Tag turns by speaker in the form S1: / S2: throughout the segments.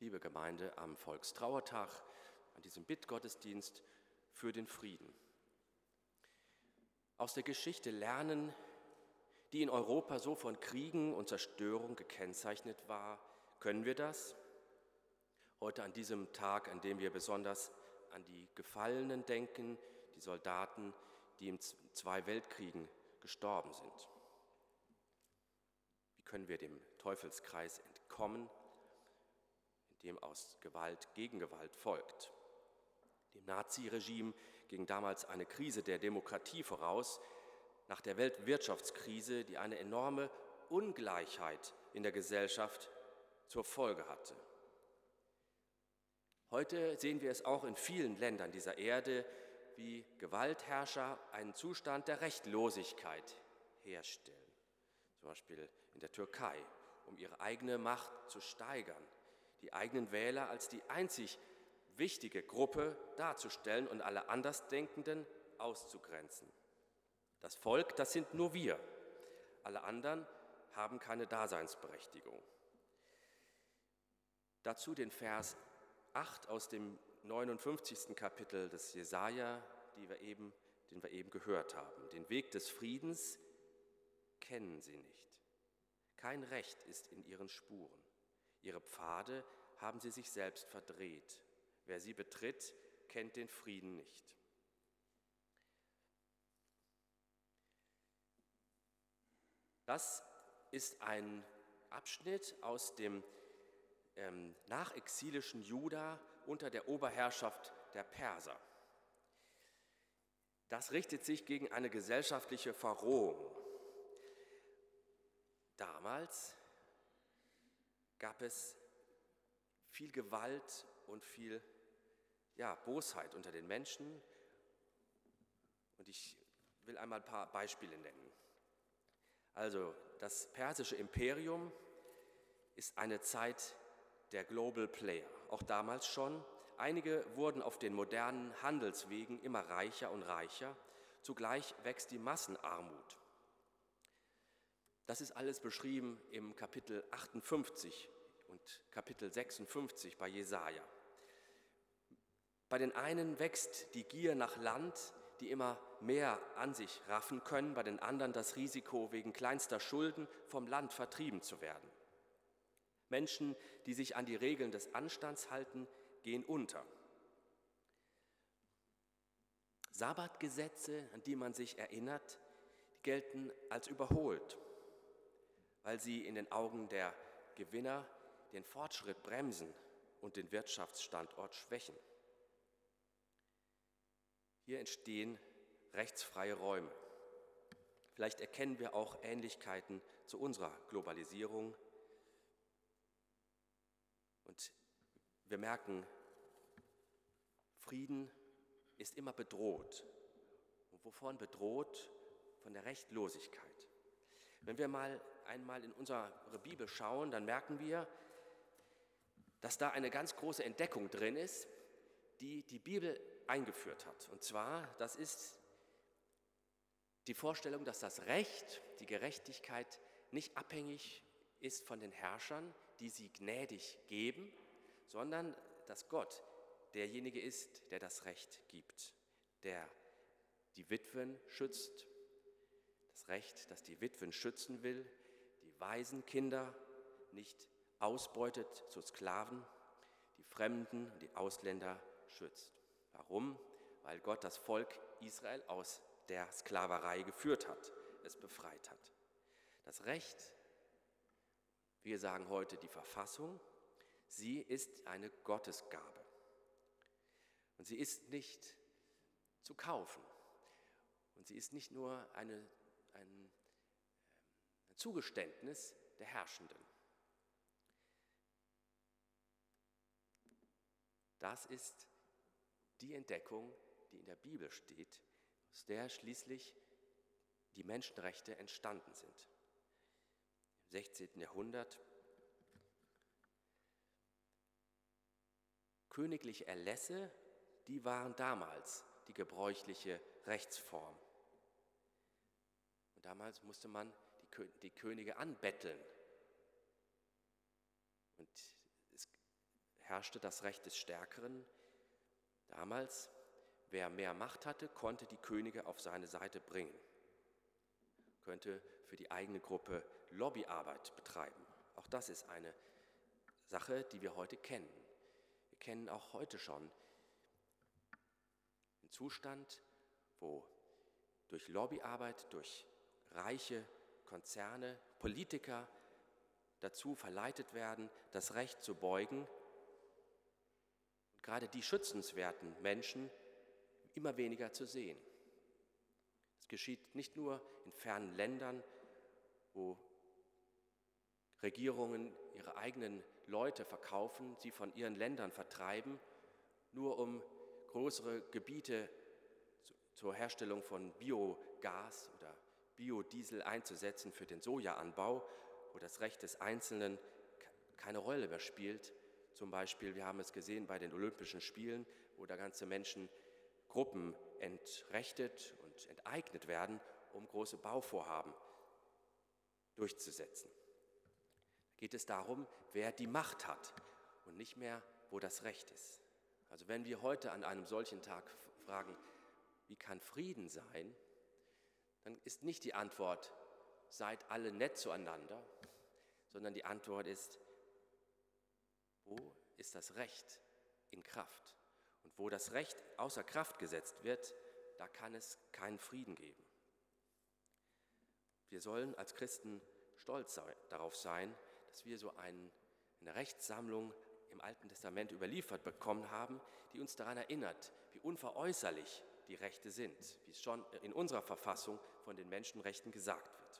S1: liebe Gemeinde, am Volkstrauertag, an diesem Bittgottesdienst für den Frieden. Aus der Geschichte lernen, die in Europa so von Kriegen und Zerstörung gekennzeichnet war, können wir das? Heute an diesem Tag, an dem wir besonders an die Gefallenen denken, die Soldaten, die in 2 Weltkriegen gestorben sind. Wie können wir dem Teufelskreis entkommen, in dem aus Gewalt Gegengewalt folgt? Dem Naziregime ging damals eine Krise der Demokratie voraus, nach der Weltwirtschaftskrise, die eine enorme Ungleichheit in der Gesellschaft zur Folge hatte. Heute sehen wir es auch in vielen Ländern dieser Erde, wie Gewaltherrscher einen Zustand der Rechtlosigkeit herstellen. Zum Beispiel in der Türkei, um ihre eigene Macht zu steigern, die eigenen Wähler als die einzig wichtige Gruppe darzustellen und alle Andersdenkenden auszugrenzen. Das Volk, das sind nur wir. Alle anderen haben keine Daseinsberechtigung. Dazu den Vers 8 aus dem 59. Kapitel des Jesaja, den wir eben gehört haben. Den Weg des Friedens kennen sie nicht. Kein Recht ist in ihren Spuren. Ihre Pfade haben sie sich selbst verdreht. Wer sie betritt, kennt den Frieden nicht. Das ist ein Abschnitt aus dem nachexilischen Juda unter der Oberherrschaft der Perser. Das richtet sich gegen eine gesellschaftliche Verrohung. Damals gab es viel Gewalt und viel Bosheit unter den Menschen. Und ich will einmal ein paar Beispiele nennen. Also das persische Imperium ist eine Zeit der Global Player, auch damals schon. Einige wurden auf den modernen Handelswegen immer reicher und reicher. Zugleich wächst die Massenarmut. Das ist alles beschrieben im Kapitel 58 und Kapitel 56 bei Jesaja. Bei den einen wächst die Gier nach Land, die immer mehr an sich raffen können, bei den anderen das Risiko, wegen kleinster Schulden vom Land vertrieben zu werden. Menschen, die sich an die Regeln des Anstands halten, gehen unter. Sabbatgesetze, an die man sich erinnert, die gelten als überholt, weil sie in den Augen der Gewinner den Fortschritt bremsen und den Wirtschaftsstandort schwächen. Hier entstehen rechtsfreie Räume. Vielleicht erkennen wir auch Ähnlichkeiten zu unserer Globalisierung. Und wir merken, Frieden ist immer bedroht. Und wovon bedroht? Von der Rechtlosigkeit. Wenn wir einmal in unsere Bibel schauen, dann merken wir, dass da eine ganz große Entdeckung drin ist, die die Bibel eingeführt hat. Und zwar, das ist die Vorstellung, dass das Recht, die Gerechtigkeit nicht abhängig ist von den Herrschern, die sie gnädig geben, sondern dass Gott derjenige ist, der das Recht gibt, der die Witwen schützt, das Recht, das die Witwen schützen will, die Waisenkinder nicht ausbeutet zu Sklaven, die Fremden und die Ausländer schützt. Warum? Weil Gott das Volk Israel aus der Sklaverei geführt hat, es befreit hat. Das Recht, wir sagen heute die Verfassung, sie ist eine Gottesgabe. Und sie ist nicht zu kaufen. Und sie ist nicht nur ein Zugeständnis der Herrschenden. Das ist die Entdeckung, die in der Bibel steht, aus der schließlich die Menschenrechte entstanden sind. Im 16. Jahrhundert königliche Erlässe, die waren damals die gebräuchliche Rechtsform. Und damals musste man die Könige anbetteln. Und herrschte das Recht des Stärkeren. Damals, wer mehr Macht hatte, konnte die Könige auf seine Seite bringen, könnte für die eigene Gruppe Lobbyarbeit betreiben. Auch das ist eine Sache, die wir heute kennen. Wir kennen auch heute schon einen Zustand, wo durch Lobbyarbeit, durch reiche Konzerne, Politiker dazu verleitet werden, das Recht zu beugen. Und gerade die schützenswerten Menschen immer weniger zu sehen. Es geschieht nicht nur in fernen Ländern, wo Regierungen ihre eigenen Leute verkaufen, sie von ihren Ländern vertreiben, nur um größere Gebiete zur Herstellung von Biogas oder Biodiesel einzusetzen für den Sojaanbau, wo das Recht des Einzelnen keine Rolle mehr spielt. Zum Beispiel, wir haben es gesehen bei den Olympischen Spielen, wo da ganze Menschengruppen entrechtet und enteignet werden, um große Bauvorhaben durchzusetzen. Da geht es darum, wer die Macht hat und nicht mehr, wo das Recht ist. Also wenn wir heute an einem solchen Tag fragen, wie kann Frieden sein, dann ist nicht die Antwort, seid alle nett zueinander, sondern die Antwort ist, wo ist das Recht in Kraft? Und wo das Recht außer Kraft gesetzt wird, da kann es keinen Frieden geben. Wir sollen als Christen stolz darauf sein, dass wir so eine Rechtssammlung im Alten Testament überliefert bekommen haben, die uns daran erinnert, wie unveräußerlich die Rechte sind, wie es schon in unserer Verfassung von den Menschenrechten gesagt wird.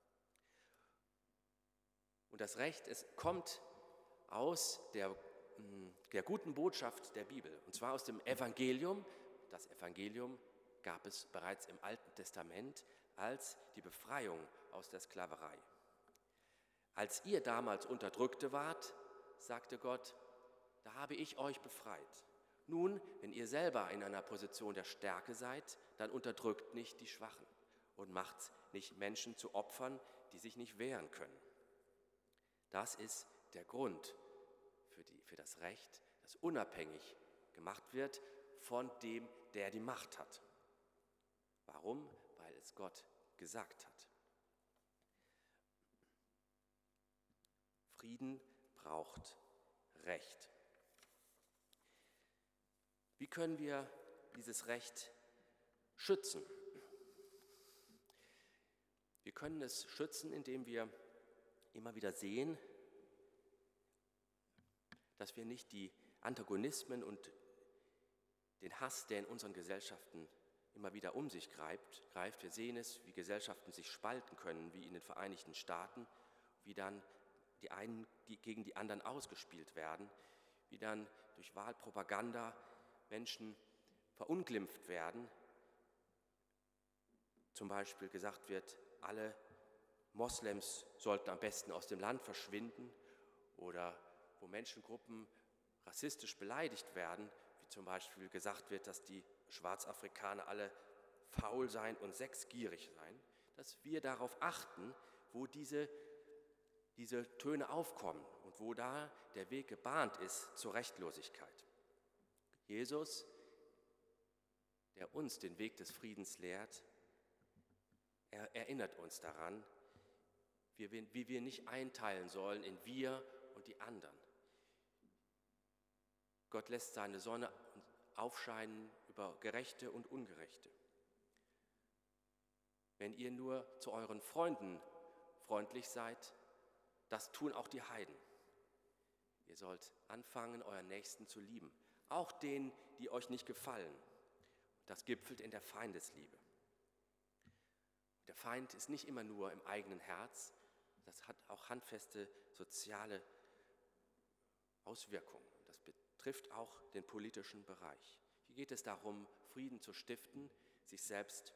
S1: Und das Recht, es kommt aus der guten Botschaft der Bibel, und zwar aus dem Evangelium. Das Evangelium gab es bereits im Alten Testament als die Befreiung aus der Sklaverei. Als ihr damals Unterdrückte wart, sagte Gott, da habe ich euch befreit. Nun, wenn ihr selber in einer Position der Stärke seid, dann unterdrückt nicht die Schwachen und macht nicht Menschen zu Opfern, die sich nicht wehren können. Das ist der Grund für das Recht, das unabhängig gemacht wird von dem, der die Macht hat. Warum? Weil es Gott gesagt hat. Frieden braucht Recht. Wie können wir dieses Recht schützen? Wir können es schützen, indem wir immer wieder sehen, dass wir nicht die Antagonismen und den Hass, der in unseren Gesellschaften immer wieder um sich greift. Wir sehen es, wie Gesellschaften sich spalten können, wie in den Vereinigten Staaten, wie dann die einen gegen die anderen ausgespielt werden, wie dann durch Wahlpropaganda Menschen verunglimpft werden. Zum Beispiel gesagt wird, alle Moslems sollten am besten aus dem Land verschwinden, oder wo Menschengruppen rassistisch beleidigt werden, wie zum Beispiel gesagt wird, dass die Schwarzafrikaner alle faul seien und sexgierig seien, dass wir darauf achten, wo diese Töne aufkommen und wo da der Weg gebahnt ist zur Rechtlosigkeit. Jesus, der uns den Weg des Friedens lehrt, er erinnert uns daran, wie wir nicht einteilen sollen in wir und die anderen. Gott lässt seine Sonne aufscheinen über Gerechte und Ungerechte. Wenn ihr nur zu euren Freunden freundlich seid, das tun auch die Heiden. Ihr sollt anfangen, euren Nächsten zu lieben, auch denen, die euch nicht gefallen. Das gipfelt in der Feindesliebe. Der Feind ist nicht immer nur im eigenen Herz, das hat auch handfeste soziale Auswirkungen. Das betrifft auch den politischen Bereich. Hier geht es darum, Frieden zu stiften, sich selbst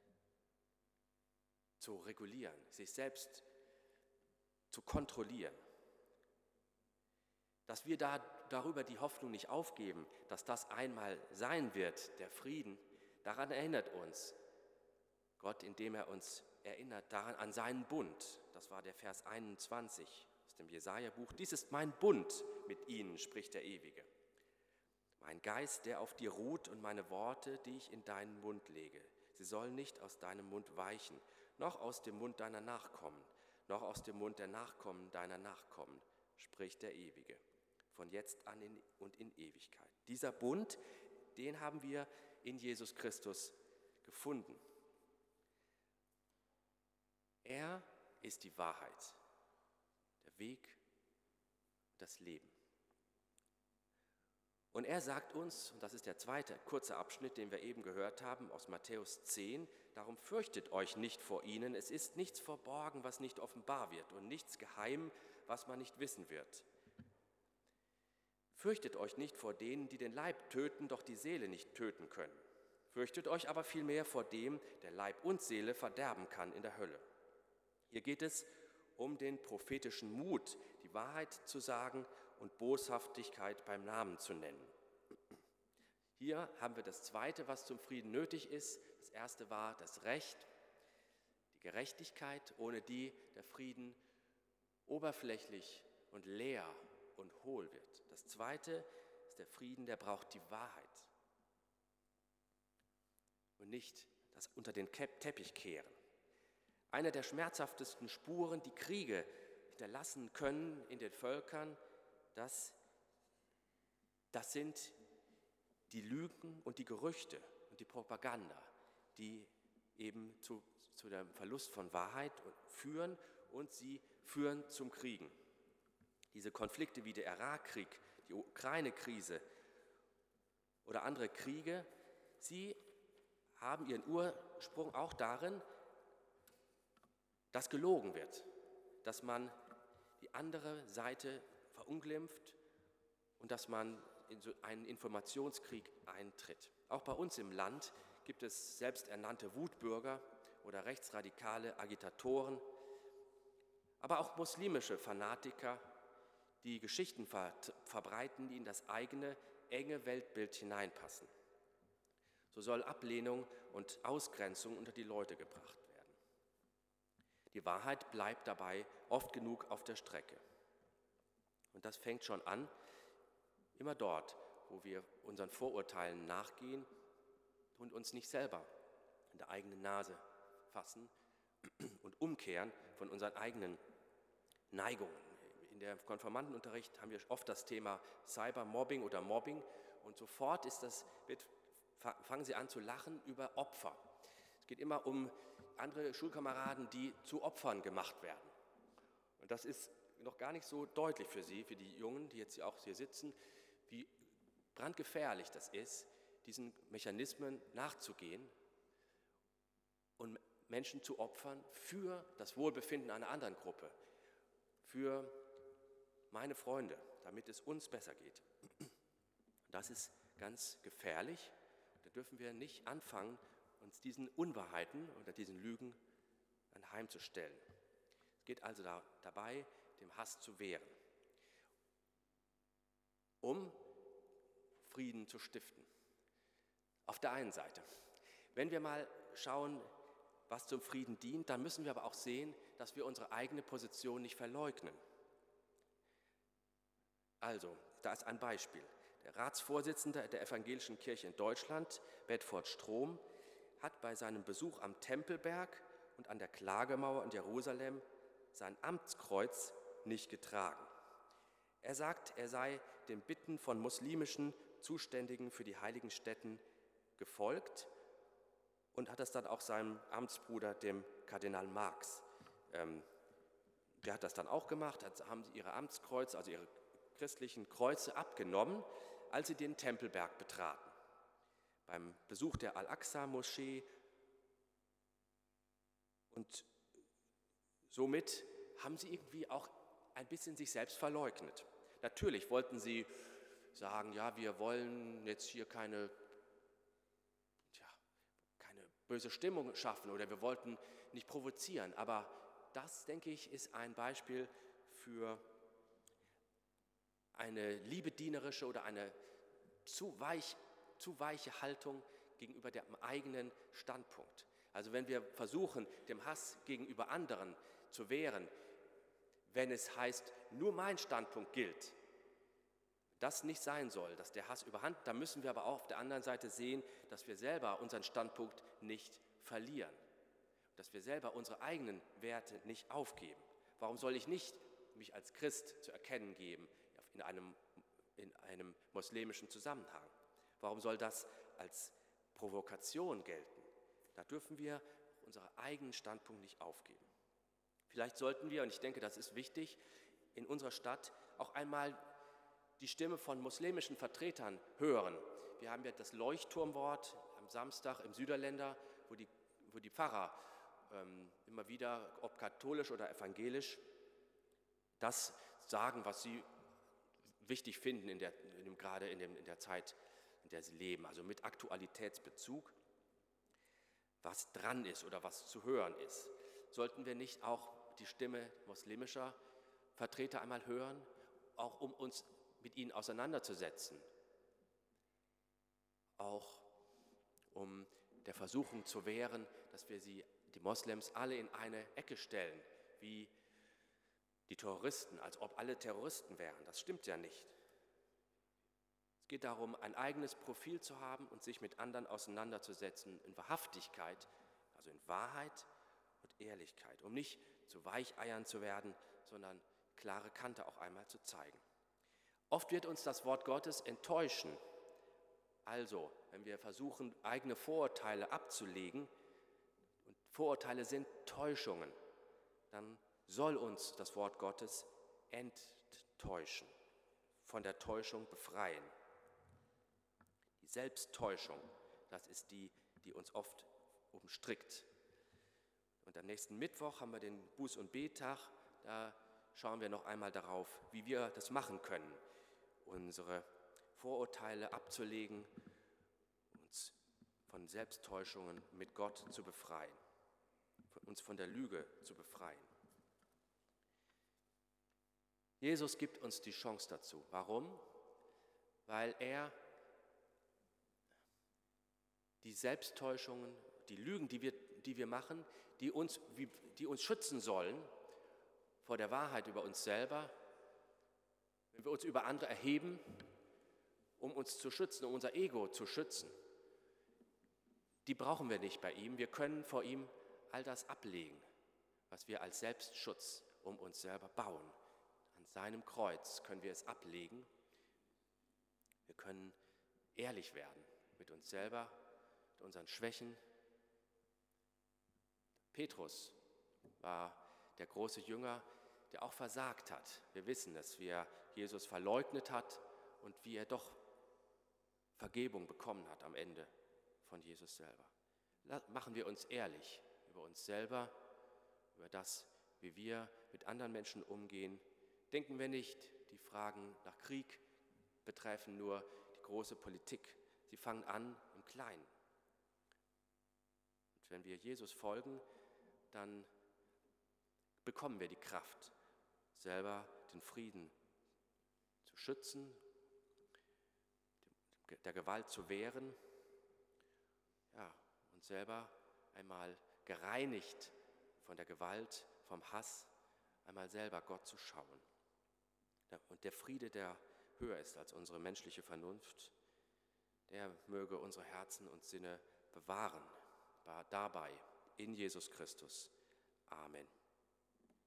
S1: zu regulieren, sich selbst zu kontrollieren. Dass wir darüber die Hoffnung nicht aufgeben, dass das einmal sein wird, der Frieden, daran erinnert uns Gott, indem er uns erinnert daran an seinen Bund. Das war der Vers 21 aus dem Jesaja-Buch: Dies ist mein Bund mit ihnen, spricht der Ewige. Mein Geist, der auf dir ruht, und meine Worte, die ich in deinen Mund lege. Sie sollen nicht aus deinem Mund weichen, noch aus dem Mund deiner Nachkommen, noch aus dem Mund der Nachkommen deiner Nachkommen, spricht der Ewige, von jetzt an und in Ewigkeit. Dieser Bund, den haben wir in Jesus Christus gefunden. Er ist die Wahrheit, der Weg, das Leben. Und er sagt uns, und das ist der zweite kurze Abschnitt, den wir eben gehört haben, aus Matthäus 10, darum fürchtet euch nicht vor ihnen, es ist nichts verborgen, was nicht offenbar wird, und nichts geheim, was man nicht wissen wird. Fürchtet euch nicht vor denen, die den Leib töten, doch die Seele nicht töten können. Fürchtet euch aber vielmehr vor dem, der Leib und Seele verderben kann in der Hölle. Hier geht es um den prophetischen Mut, die Wahrheit zu sagen und Boshaftigkeit beim Namen zu nennen. Hier haben wir das Zweite, was zum Frieden nötig ist. Das Erste war das Recht, die Gerechtigkeit, ohne die der Frieden oberflächlich und leer und hohl wird. Das Zweite ist der Frieden, der braucht die Wahrheit und nicht das unter den Teppich kehren. Eine der schmerzhaftesten Spuren, die Kriege hinterlassen können in den Völkern, das sind die Lügen und die Gerüchte und die Propaganda, die eben zu dem Verlust von Wahrheit führen, und sie führen zum Kriegen. Diese Konflikte wie der Irakkrieg, die Ukraine-Krise oder andere Kriege, sie haben ihren Ursprung auch darin, dass gelogen wird, dass man die andere Seite verunglimpft und dass man in so einen Informationskrieg eintritt. Auch bei uns im Land gibt es selbsternannte Wutbürger oder rechtsradikale Agitatoren, aber auch muslimische Fanatiker, die Geschichten verbreiten, die in das eigene enge Weltbild hineinpassen. So soll Ablehnung und Ausgrenzung unter die Leute gebracht werden. Die Wahrheit bleibt dabei oft genug auf der Strecke. Und das fängt schon an, immer dort, wo wir unseren Vorurteilen nachgehen und uns nicht selber in der eigenen Nase fassen und umkehren von unseren eigenen Neigungen. In der Konfirmandenunterricht haben wir oft das Thema Cybermobbing oder Mobbing, und sofort fangen sie an zu lachen über Opfer. Es geht immer um andere Schulkameraden, die zu Opfern gemacht werden. Und das ist noch gar nicht so deutlich für Sie, für die Jungen, die jetzt auch hier sitzen, wie brandgefährlich das ist, diesen Mechanismen nachzugehen und Menschen zu opfern für das Wohlbefinden einer anderen Gruppe, für meine Freunde, damit es uns besser geht. Das ist ganz gefährlich. Da dürfen wir nicht anfangen, uns diesen Unwahrheiten oder diesen Lügen anheimzustellen. Es geht also dabei, dem Hass zu wehren, um Frieden zu stiften. Auf der einen Seite. Wenn wir mal schauen, was zum Frieden dient, dann müssen wir aber auch sehen, dass wir unsere eigene Position nicht verleugnen. Also, da ist ein Beispiel. Der Ratsvorsitzende der Evangelischen Kirche in Deutschland, Bedford Strom, hat bei seinem Besuch am Tempelberg und an der Klagemauer in Jerusalem sein Amtskreuz nicht getragen. Er sagt, er sei den Bitten von muslimischen Zuständigen für die heiligen Stätten gefolgt und hat das dann auch seinem Amtsbruder, dem Kardinal Marx, der hat das dann auch gemacht, haben sie ihre Amtskreuze, also ihre christlichen Kreuze abgenommen, als sie den Tempelberg betraten. Beim Besuch der Al-Aqsa-Moschee, und somit haben sie irgendwie auch ein bisschen sich selbst verleugnet. Natürlich wollten sie sagen, ja, wir wollen jetzt hier keine böse Stimmung schaffen oder wir wollten nicht provozieren, aber das, denke ich, ist ein Beispiel für eine liebedienerische oder eine zu weiche Haltung gegenüber dem eigenen Standpunkt. Also wenn wir versuchen, dem Hass gegenüber anderen zu wehren, wenn es heißt, nur mein Standpunkt gilt. Das nicht sein soll, dass der Hass überhand, da müssen wir aber auch auf der anderen Seite sehen, dass wir selber unseren Standpunkt nicht verlieren, dass wir selber unsere eigenen Werte nicht aufgeben. Warum soll ich nicht mich als Christ zu erkennen geben in einem muslimischen Zusammenhang? Warum soll das als Provokation gelten? Da dürfen wir unseren eigenen Standpunkt nicht aufgeben. Vielleicht sollten wir, und ich denke, das ist wichtig, in unserer Stadt auch einmal die Stimme von muslimischen Vertretern hören. Wir haben ja das Leuchtturmwort am Samstag im Süderländer, wo die Pfarrer immer wieder, ob katholisch oder evangelisch, das sagen, was sie wichtig finden, gerade in der Zeit, in der sie leben, also mit Aktualitätsbezug, was dran ist oder was zu hören ist. Sollten wir nicht auch die Stimme muslimischer Vertreter einmal hören, auch um uns mit ihnen auseinanderzusetzen, auch um der Versuchung zu wehren, dass wir die Moslems alle in eine Ecke stellen, wie die Terroristen, als ob alle Terroristen wären. Das stimmt ja nicht. Es geht darum, ein eigenes Profil zu haben und sich mit anderen auseinanderzusetzen in Wahrhaftigkeit, also in Wahrheit und Ehrlichkeit, um nicht zu Weicheiern zu werden, sondern klare Kante auch einmal zu zeigen. Oft wird uns das Wort Gottes enttäuschen. Also, wenn wir versuchen, eigene Vorurteile abzulegen, und Vorurteile sind Täuschungen, dann soll uns das Wort Gottes enttäuschen, von der Täuschung befreien. Die Selbsttäuschung, das ist die uns oft umstrickt. Und am nächsten Mittwoch haben wir den Buß- und Bettag, da schauen wir noch einmal darauf, wie wir das machen können, unsere Vorurteile abzulegen, uns von Selbsttäuschungen mit Gott zu befreien, uns von der Lüge zu befreien. Jesus gibt uns die Chance dazu. Warum? Weil er die Selbsttäuschungen, die Lügen, die wir machen, die uns schützen sollen vor der Wahrheit über uns selber, wenn wir uns über andere erheben, um uns zu schützen, um unser Ego zu schützen, die brauchen wir nicht bei ihm. Wir können vor ihm all das ablegen, was wir als Selbstschutz um uns selber bauen. An seinem Kreuz können wir es ablegen. Wir können ehrlich werden mit uns selber, mit unseren Schwächen. Petrus war der große Jünger, der auch versagt hat. Wir wissen es, wie er Jesus verleugnet hat und wie er doch Vergebung bekommen hat am Ende von Jesus selber. Machen wir uns ehrlich über uns selber, über das, wie wir mit anderen Menschen umgehen. Denken wir nicht, die Fragen nach Krieg betreffen nur die große Politik. Sie fangen an im Kleinen. Und wenn wir Jesus folgen, dann bekommen wir die Kraft, selber den Frieden zu schützen, der Gewalt zu wehren, ja, und selber einmal gereinigt von der Gewalt, vom Hass, einmal selber Gott zu schauen. Und der Friede, der höher ist als unsere menschliche Vernunft, der möge unsere Herzen und Sinne bewahren, dabei in Jesus Christus. Amen.